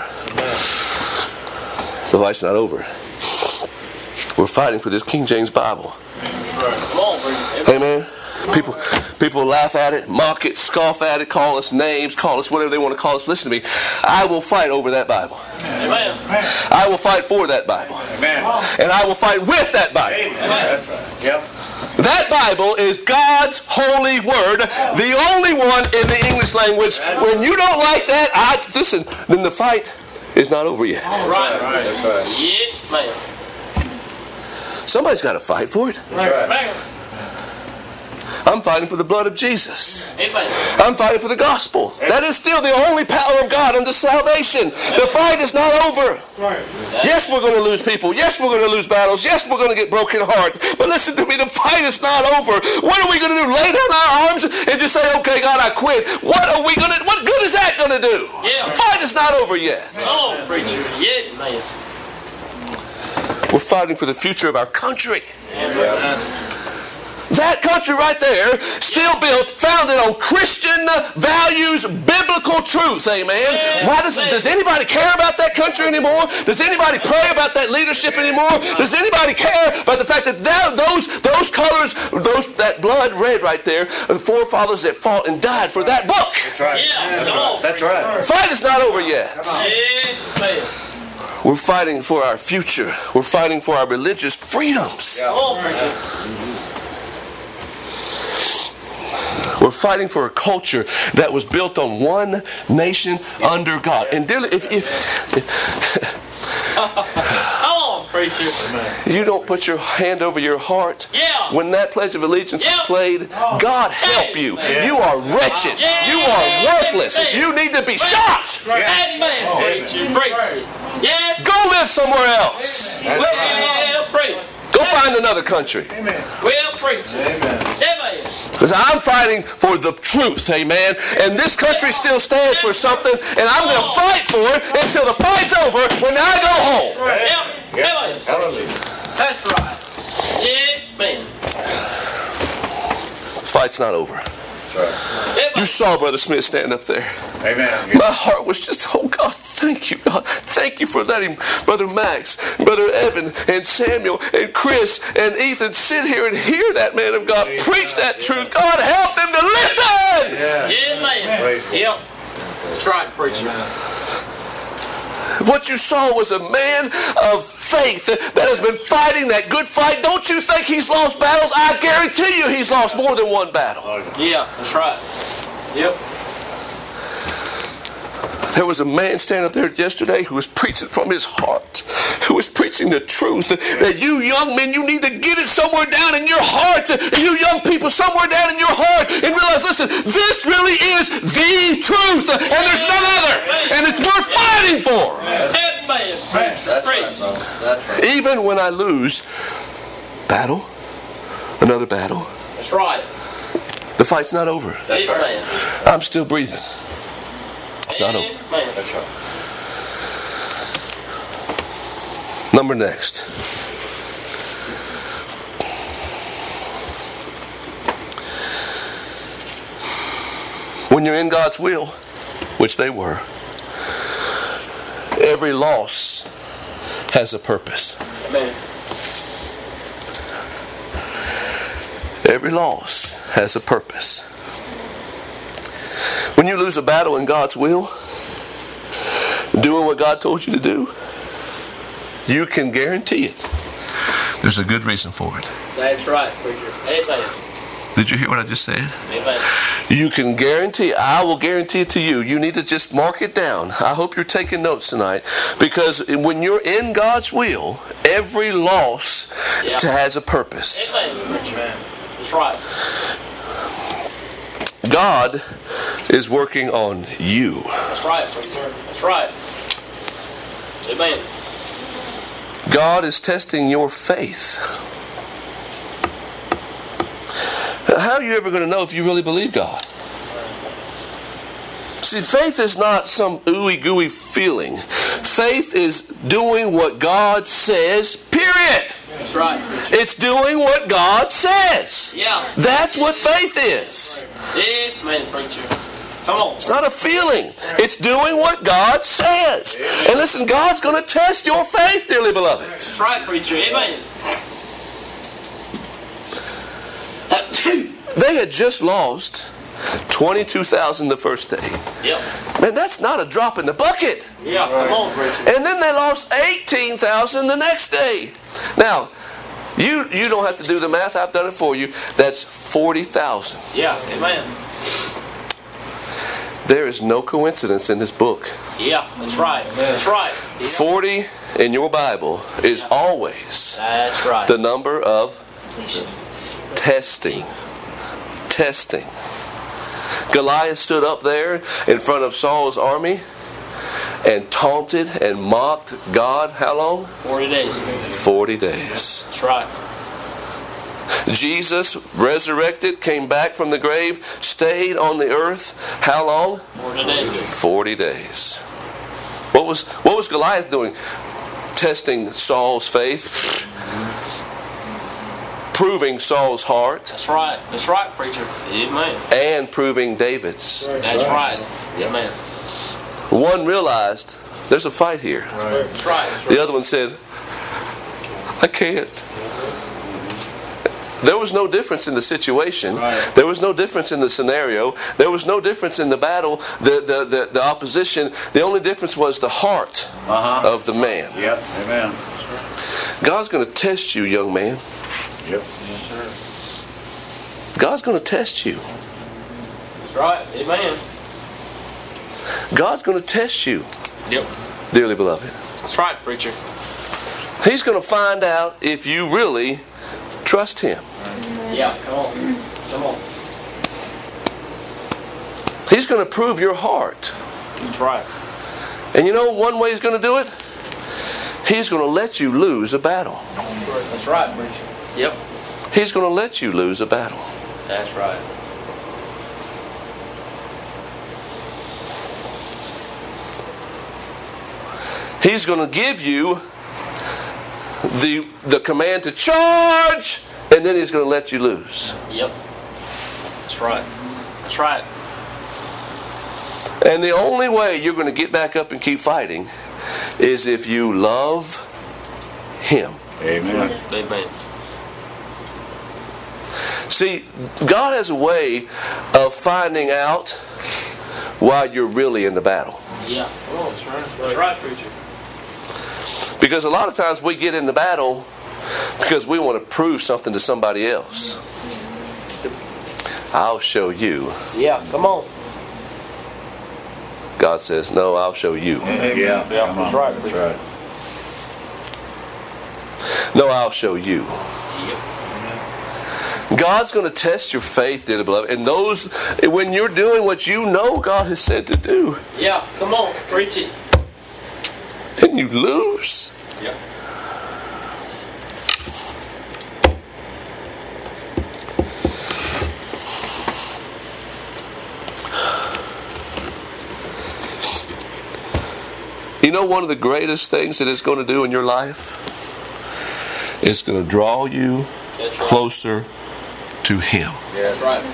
The fight's not over. We're fighting for this King James Bible. Come on, preacher. Amen. People laugh at it, mock it, scoff at it, call us names, call us whatever they want to call us. Listen to me. I will fight over that Bible. Amen. I will fight for that Bible. Amen. And I will fight with that Bible. That's right. Yep. That Bible is God's holy word, the only one in the English language. When you don't like that, listen, then the fight is not over yet. Right. That's right. Yes, ma'am. Somebody's got to fight for it. That's right. Ma'am. I'm fighting for the blood of Jesus. Amen. I'm fighting for the gospel. That is still the only power of God unto salvation. The fight is not over. Yes, we're going to lose people. Yes, we're going to lose battles. Yes, we're going to get broken hearts. But listen to me, the fight is not over. What are we going to do? Lay down our arms and just say, okay, God, I quit. What good is that going to do? Yeah. The fight is not over yet. Come on, preacher. Yes, ma'am. We're fighting for the future of our country. Amen. That country right there, still built, founded on Christian values, biblical truth. Amen. Why does anybody care about that country anymore? Does anybody pray about that leadership anymore? Does anybody care about the fact that those colors, that blood red right there, are the forefathers that fought and died for that book? That's right. Yeah, come on. That's right. The fight is not over yet. Yes, ma'am. We're fighting for our future. We're fighting for our religious freedoms. Come on, preacher. We're fighting for a culture that was built on one nation under God. And dearly, if Come on, preacher. you don't put your hand over your heart when that Pledge of Allegiance is played, God help you. You are wretched. You are worthless. You need to be shot. Amen, preacher. Preach it. Yeah. Go live somewhere else. Well, preach. Go find another country. Well, preacher. Amen. Because I'm fighting for the truth, amen. And this country still stands for something, and I'm going to fight for it until the fight's over when I go home. Amen. Hallelujah. That's right. Amen. The fight's not over. That's You saw Brother Smith stand up there. right. Amen. My heart was just, oh God, thank you, God. Thank you for letting Brother Max, Brother Evan, and Samuel, and Chris, and Ethan sit here and hear that man of God preach that truth. God, help them to listen! Amen. Yep. That's right, preacher. What you saw was a man of faith that has been fighting that good fight. Don't you think he's lost battles? I guarantee you he's lost more than one battle. Yeah, that's right. Yep. There was a man standing up there yesterday who was preaching from his heart, who was preaching the truth, that you young men, you need to get it somewhere down in your heart, you young people somewhere down in your heart, and realize, listen, this really is the truth, and there's none other, and it's worth fighting for. Amen. That's right, brother. That's right. Even when I lose another battle, That's right. the fight's not over. Amen. I'm still breathing. It's not over. Amen. That's right. Number next. When you're in God's will, which they were, every loss has a purpose. Amen. Every loss has a purpose. When you lose a battle in God's will, doing what God told you to do, you can guarantee it. There's a good reason for it. That's right, preacher. Amen. Did you hear what I just said? Amen. You can guarantee, I will guarantee it to you. You need to just mark it down. I hope you're taking notes tonight, because when you're in God's will, every loss has a purpose. Amen, preacher. That's right. God is working on you. That's right, preacher. That's right. Amen. God is testing your faith. How are you ever going to know if you really believe God? See, faith is not some ooey-gooey feeling. Faith is doing what God says, period. That's right. It's doing what God says. Yeah. That's what faith is. Amen, preacher. Come on. It's not a feeling. It's doing what God says. And listen, God's going to test your faith, dearly beloved. That's right, preacher. Amen. They had just lost 22,000 the first day. Yep. Man, that's not a drop in the bucket. Yeah, come on, preacher. And then they lost 18,000 the next day. Now, you don't have to do the math. I've done it for you. That's 40,000. Yeah, amen. There is no coincidence in this book. Yeah, that's right. That's right. Yeah. 40 in your Bible is always That's right. the number of testing. Testing. Goliath stood up there in front of Saul's army and taunted and mocked God. How long? 40 days. 40 days. That's right. Jesus, resurrected, came back from the grave, stayed on the earth. How long? 40 days. 40 days. What was Goliath doing? Testing Saul's faith. Proving Saul's heart. That's right. That's right, preacher. Amen. And proving David's. That's right. Amen. One realized there's a fight here. That's right. That's right. The other one said, I can't. There was no difference in the situation. Right. There was no difference in the scenario. There was no difference in the battle, the opposition. The only difference was the heart of the man. Yep. Amen. God's going to test you, young man. Yep. Yes, sir. God's going to test you. That's right. Amen. God's going to test you, Yep. dearly beloved. That's right, preacher. He's going to find out if you really trust Him. Yeah, come on. Come on. He's going to prove your heart. That's right. And you know one way He's going to do it? He's going to let you lose a battle. That's right, preacher. Yep. He's going to let you lose a battle. That's right. He's going to give you the command to charge, and then He's going to let you lose. Yep. That's right. That's right. And the only way you're going to get back up and keep fighting is if you love Him. Amen. Amen. See, God has a way of finding out while you're really in the battle. Yeah. Oh, that's right. That's right, preacher. Because a lot of times we get in the battle because we want to prove something to somebody else. I'll show you. Yeah, come on. God says, no, I'll show you. Yeah. Yeah, that's right. That's right. No, I'll show you. Yep. God's going to test your faith, dear beloved. And those, when you're doing what you know God has said to do, Yeah, come on. Preach it. and you lose. Yeah. You know, one of the greatest things that it's going to do in your life, it's going to draw you That's right. closer to Him. Yeah, that's right.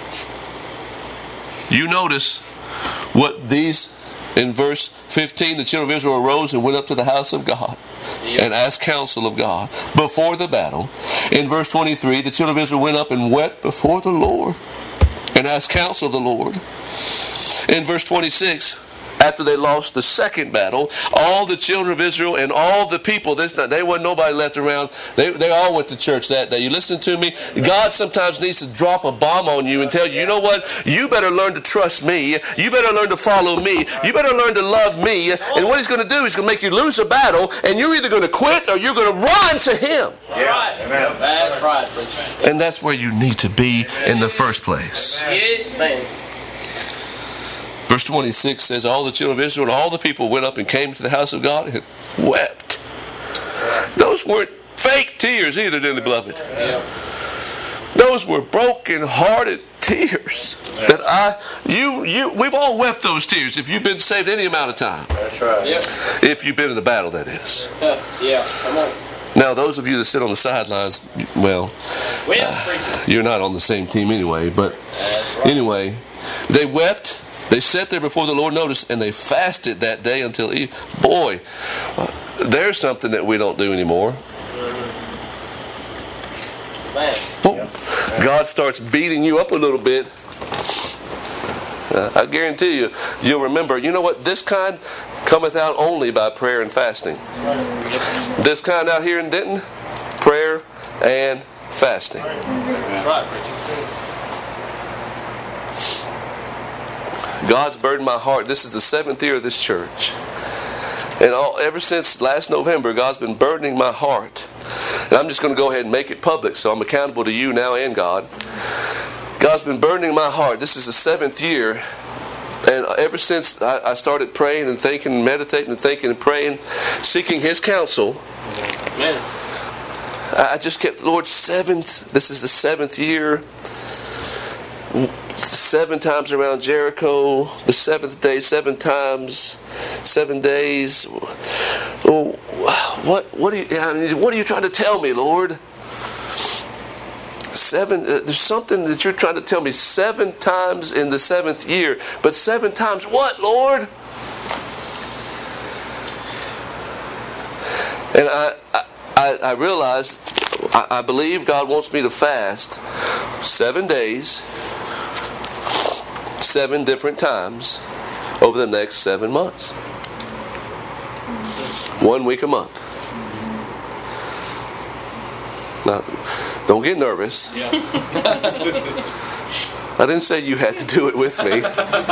You notice what these, in verse 15, the children of Israel arose and went up to the house of God and asked counsel of God before the battle. In verse 23, the children of Israel went up and wept before the Lord and asked counsel of the Lord. In verse 26, after they lost the second battle, all the children of Israel and all the people, they wasn't nobody left around. They all went to church that day. You listen to me? God sometimes needs to drop a bomb on you and tell you, you know what? You better learn to trust me. You better learn to follow me. You better learn to love me. And what he's going to do is going to make you lose a battle, and you're either going to quit or you're going to run to him. That's right. That's right, preacher. And that's where you need to be in the first place. Amen. Verse 26 says, all the children of Israel and all the people went up and came to the house of God and wept. Those weren't fake tears either, did they, beloved? Those were broken-hearted tears that we've all wept those tears if you've been saved any amount of time. That's right. Yep. If you've been in the battle, that is. Yeah, come on. Now, those of you that sit on the sidelines, well, you're not on the same team anyway. But anyway, they wept. They sat there before the Lord, notice, and they fasted that day until Eve. Boy, there's something that we don't do anymore. Man. God starts beating you up a little bit. I guarantee you, you'll remember, you know what? This kind cometh out only by prayer and fasting. This kind out here in Denton, prayer and fasting. That's right, preacher. God's burdened my heart. This is the 7th year of this church. And ever since last November, God's been burdening my heart. And I'm just going to go ahead and make it public, so I'm accountable to you now and God. God's been burdening my heart. This is the 7th year. And ever since I started praying and thinking and meditating and thinking and praying, seeking His counsel, Man. I just kept, Lord, this is the 7th year. 7 times around Jericho, the 7th day, 7 times, 7 days. Oh, what are you trying to tell me, Lord? 7. There's something that you're trying to tell me 7 times in the 7th year, but 7 times what, Lord? And I realized, I believe God wants me to fast 7 days. 7 different times over the next 7 months. 1 week a month. Now, don't get nervous. Yeah. I didn't say you had to do it with me.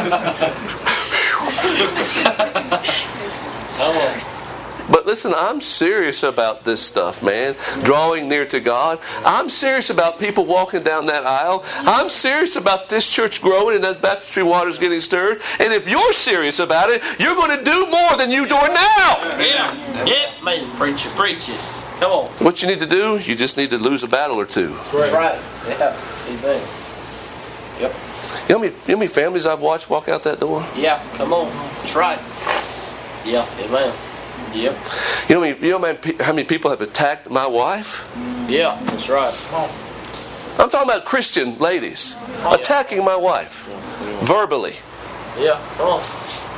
Come on. But listen, I'm serious about this stuff, man. Drawing near to God. I'm serious about people walking down that aisle. I'm serious about this church growing and that baptistry waters getting stirred. And if you're serious about it, you're going to do more than you're doing now. Yeah. Yep, man. Preach it. Come on. What you need to do, you just need to lose a battle or two. That's right. Yeah. Amen. Yep. You know how many families I've watched walk out that door? Yeah, come on. That's right. Yeah, amen. Yep. You know how many people have attacked my wife? Yeah, that's right. I'm talking about Christian ladies attacking my wife verbally. Yeah, come on.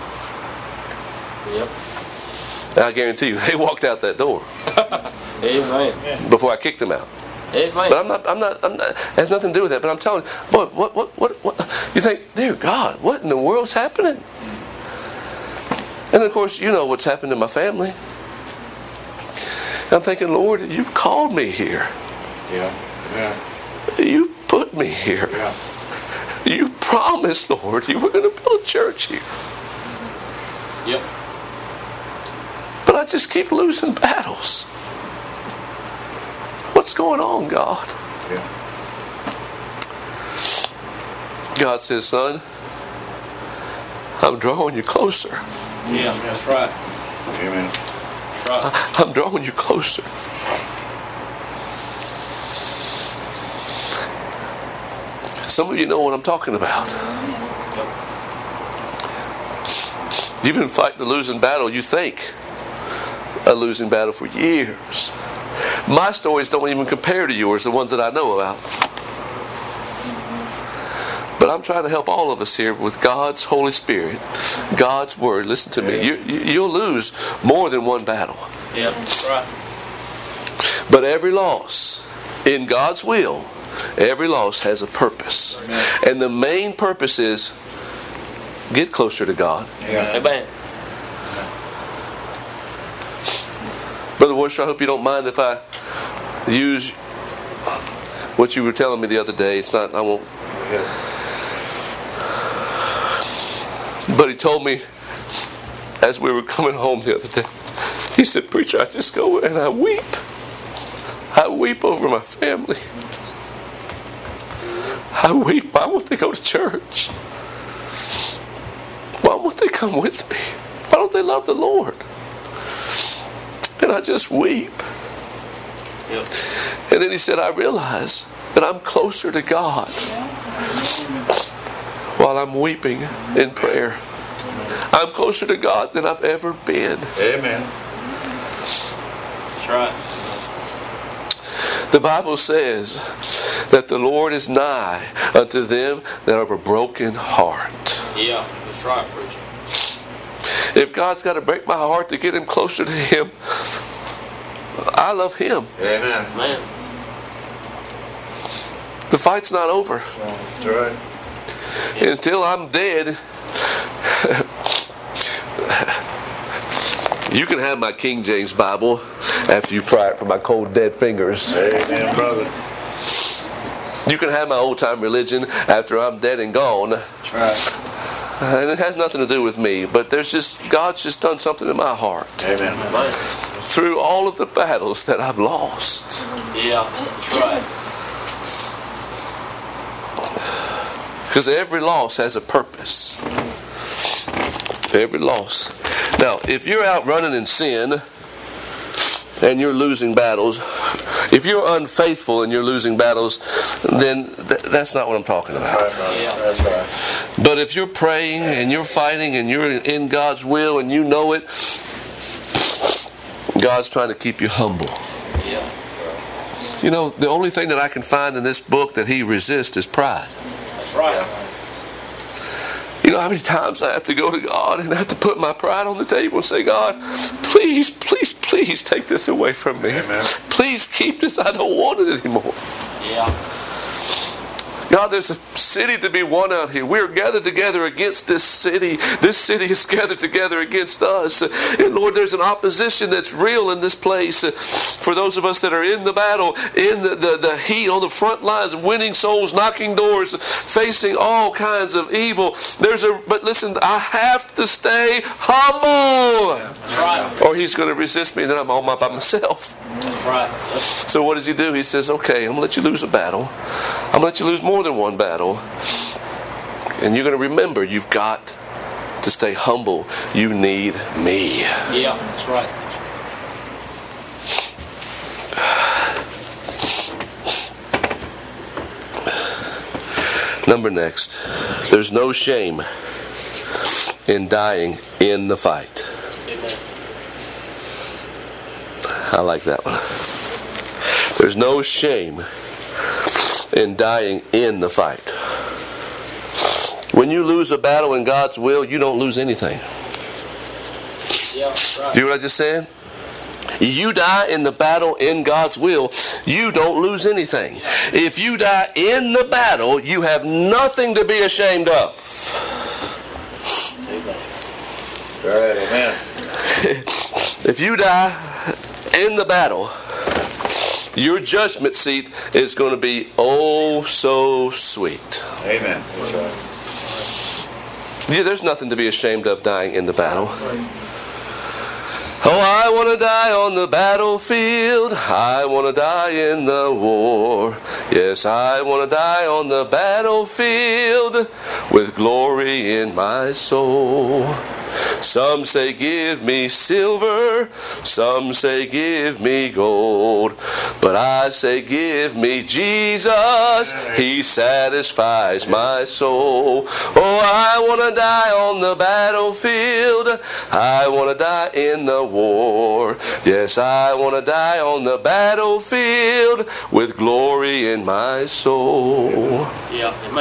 Yep. And I guarantee you, they walked out that door Amen. before I kicked them out. Amen. But I'm not. It has nothing to do with that. But I'm telling you, boy, what? You think, dear God, what in the world's happening? And of course, you know what's happened to my family. I'm thinking, Lord, you called me here. Yeah. You put me here. Yeah. You promised, Lord, you were going to build a church here. Yep. But I just keep losing battles. What's going on, God? Yeah. God says, son, I'm drawing you closer. Yeah, that's right. Amen. That's right. I'm drawing you closer. Some of you know what I'm talking about. You've been fighting a losing battle, you think. A losing battle for years. My stories don't even compare to yours, the ones that I know about. But I'm trying to help all of us here with God's Holy Spirit, God's Word. Listen to me. You'll lose more than one battle. Yep, that's right. But every loss in God's will, every loss has a purpose. Amen. And the main purpose is get closer to God. Yeah. Amen. Brother Worcester, I hope you don't mind if I use what you were telling me the other day. It's not, I won't. But he told me as we were coming home the other day, he said, preacher, I just go and I weep. I weep over my family. I weep. Why won't they go to church? Why won't they come with me? Why don't they love the Lord? And I just weep. Yep. And then he said, I realize that I'm closer to God while I'm weeping in prayer. I'm closer to God than I've ever been. Amen. That's right. The Bible says that the Lord is nigh unto them that have a broken heart. Yeah, that's right, preacher. If God's got to break my heart to get him closer to him, I love him. Amen. Man. The fight's not over. That's right. Until I'm dead. You can have my King James Bible after you pry it from my cold dead fingers. Amen, brother. You can have my old time religion after I'm dead and gone. That's right. And it has nothing to do with me, but God's just done something in my heart. Amen. Man. Through all of the battles that I've lost. Yeah, that's right. Because every loss has a purpose. Every loss. Now, if you're out running in sin and you're losing battles, if you're unfaithful and you're losing battles, then that's not what I'm talking about. That's right, Yeah. brother. That's right. But if you're praying and you're fighting and you're in God's will and you know it, God's trying to keep you humble. Yeah. You know, the only thing that I can find in this book that he resists is pride. That's right. You know how many times I have to go to God and I have to put my pride on the table and say, God, please, please, please take this away from me. Amen. Please keep this. I don't want it anymore. Yeah. God, there's a city to be won out here. We're gathered together against this city. This city is gathered together against us. And Lord, there's an opposition that's real in this place. For those of us that are in the battle, in the heat, on the front lines, winning souls, knocking doors, facing all kinds of evil. But listen, I have to stay humble. That's right. Or he's going to resist me and then I'm all by myself. That's right. Yep. So what does he do? He says, okay, I'm going to let you lose a battle. I'm going to let you lose more than one battle. And you're going to remember, you've got to stay humble. You need me. Yeah, that's right. Number next, there's no shame in dying in the fight. Amen. I like that one. There's no shame in dying in the fight. When you lose a battle in God's will, you don't lose anything. Yeah, that's right. Do you hear what I just said? You die in the battle in God's will, you don't lose anything. If you die in the battle, you have nothing to be ashamed of. Amen. All right, amen. If you die in the battle, your judgment seat is going to be oh so sweet. Amen. That's right. Yeah, there's nothing to be ashamed of dying in the battle. Oh, I want to die on the battlefield. I want to die in the war. Yes, I want to die on the battlefield with glory in my soul. Some say give me silver, some say give me gold, but I say give me Jesus, He satisfies my soul. Oh, I want to die on the battlefield, I want to die in the war. Yes, I want to die on the battlefield with glory in my soul. Yeah, amen.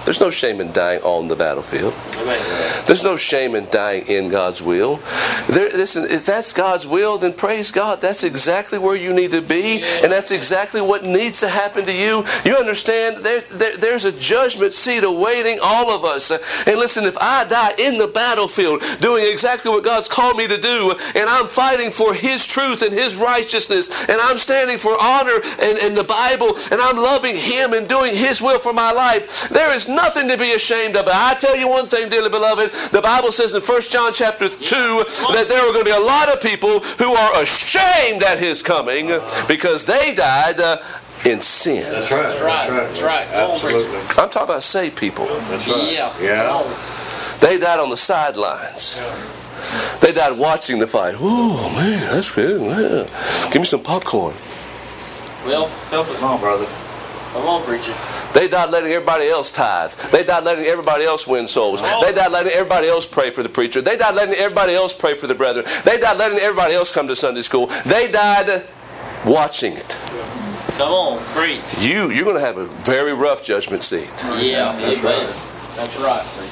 There's no shame in dying on the battlefield. There's no shame in dying in God's will. Listen, if that's God's will, then praise God. That's exactly where you need to be, and that's exactly what needs to happen to you. You understand? There's a judgment seat awaiting all of us. And listen, if I die in the battlefield doing exactly what God's called me to do, and I'm fighting for His truth and His righteousness, and I'm standing for honor and the Bible, and I'm loving Him and doing His will for my life, there is nothing to be ashamed of. I tell you one thing, dearly beloved, the Bible says in 1 John chapter 2 that there are going to be a lot of people who are ashamed at His coming because they died in sin. That's right. That's right. That's right. Absolutely. I'm talking about saved people. That's right. Yeah. They died on the sidelines. They died watching the fight. Oh man, that's good. Yeah. Give me some popcorn. Well, Help us on, brother. come on, preacher. They died letting everybody else tithe. They died letting everybody else win souls. They died letting everybody else pray for the preacher. They died letting everybody else pray for the brethren. They died letting everybody else come to Sunday school. They died watching it. Come on, preach. You're going to have a very rough judgment seat. Yeah, That's amen. right. That's right, preacher.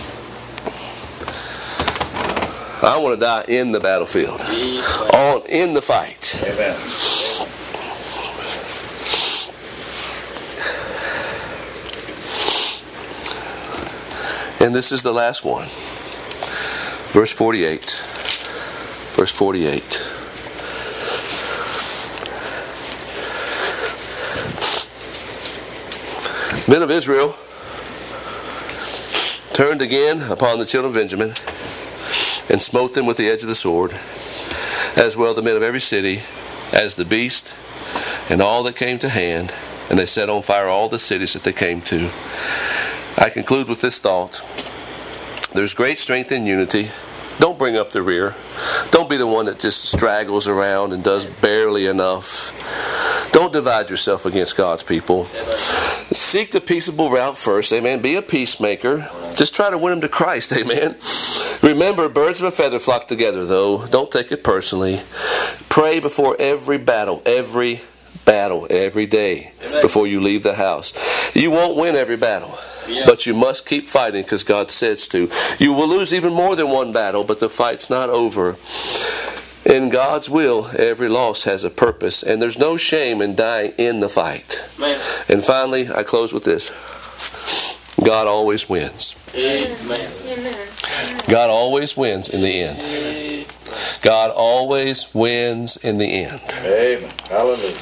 I want to die in the battlefield, in the fight. Amen. And this is the last one. Verse 48. Verse 48. Men of Israel turned again upon the children of Benjamin and smote them with the edge of the sword, as well the men of every city, as the beast, and all that came to hand, and they set on fire all the cities that they came to. I conclude with this thought. There's great strength in unity. Don't bring up the rear. Don't be the one that just straggles around and does barely enough. Don't divide yourself against God's people. Seek the peaceable route first, amen. Be a peacemaker. Just try to win them to Christ, amen. Remember, birds of a feather flock together, though. Don't take it personally. Pray before every battle, every day, before you leave the house. You won't win every battle. Yeah. But you must keep fighting because God says to. You will lose even more than one battle, but the fight's not over. In God's will, every loss has a purpose, and there's no shame in dying in the fight. Man. And finally, I close with this. God always wins. Amen. God always wins in the end. God always wins in the end. Amen. Hallelujah.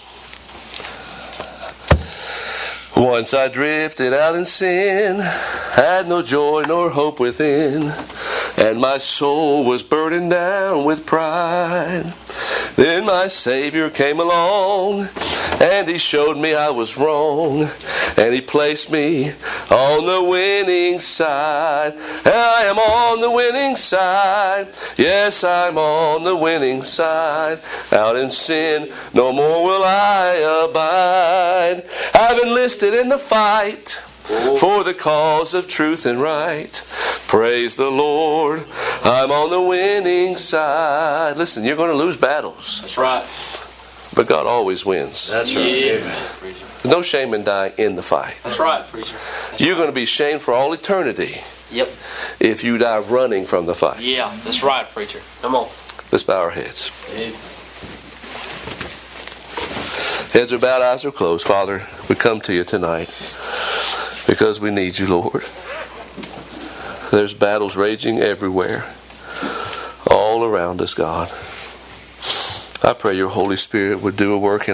Once I drifted out in sin, had no joy nor hope within, and my soul was burdened down with pride. Then my Savior came along, and He showed me I was wrong, and He placed me on the winning side. I am on the winning side. Yes, I'm on the winning side. Out in sin, no more will I abide. I've enlisted in the fight for the cause of truth and right. Praise the Lord, I'm on the winning side. Listen, you're going to lose battles. That's right. But God always wins. That's right. Yeah. Amen. There's no shame in dying in the fight. That's right, preacher. You're going to be shamed for all eternity Yep. if you die running from the fight. Yeah, that's right, preacher. Come on. Let's bow our heads. Yeah. Heads are bowed, eyes are closed. Father, we come to you tonight because we need you, Lord. There's battles raging everywhere, all around us, God. I pray your Holy Spirit would do a work in